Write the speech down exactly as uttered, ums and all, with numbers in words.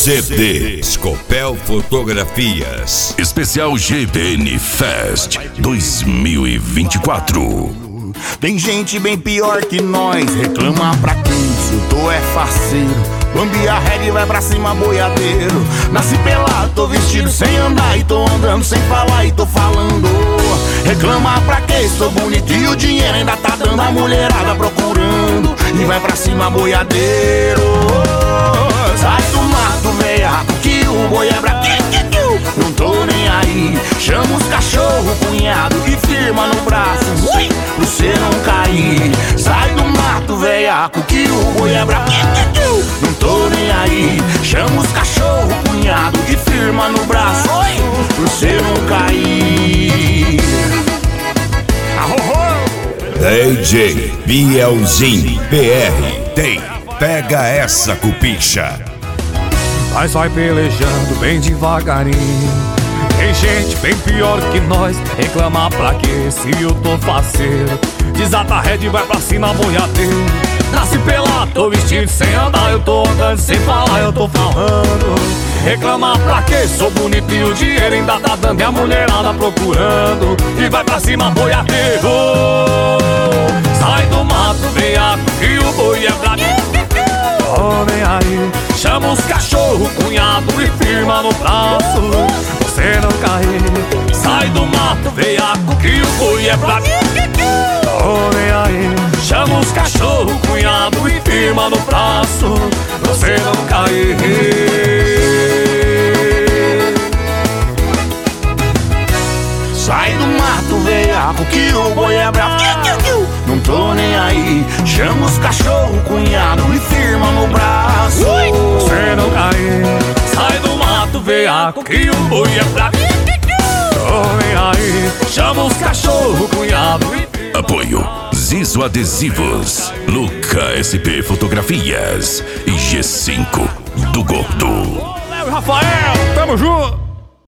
C D Scopel Fotografias. Especial G B N Fest dois mil e vinte e quatro. Tem gente bem pior que nós, reclama pra quem isso tô é faceiro. Bambi a regra e vai pra cima boiadeiro. Nasci pelado, tô vestido sem andar e tô andando sem falar e tô falando. Reclama pra quem sou bonito e o dinheiro ainda tá dando, a mulherada procurando e vai pra cima boiadeiro. Sai do mato, veiaco, que o boi é brabo. Não tô nem aí, chama os cachorro, cunhado e firma no braço, ui, pra você não cair. Sai do mato, veiaco, que o boi é brabo. Não tô nem aí, chama os cachorro, cunhado e firma no braço, ui, pra você não cair. D J Bielzinho P R tem Pega Essa Cupicha. Mas vai pelejando bem devagarinho. Tem gente bem pior que nós, reclamar pra quê se eu tô faceiro. Desata a rede e vai pra cima boiadeiro. Nasci pelado, tô vestido sem andar, eu tô andando sem falar, eu tô falando. Reclamar pra quê? Sou bonito e o dinheiro ainda tá dando e a mulherada procurando e vai pra cima boiadeiro. Sai do mato, veiaco, que o boi é brabo. Oh, vem aí, chama os cachorro, cunhado e firma no braço, você não cair. Sai do mato, veiaco, que o boi é brabo. Oh, vem aí, chama os cachorro, cunhado e firma no braço, você não cair. Sai do mato, veiaco, que o boi é brabo. Não tô nem aí, chama os cachorro, cunhado e firma no braço, você não cair. Sai do mato, veiaco, que o boi é brabo. Oh, vem aí, chama os cachorro, cunhado e firma. Apoio Zizo Adesivos, Luca S P Fotografias e G cinco do Gordo. Léo e Rafael, tamo junto.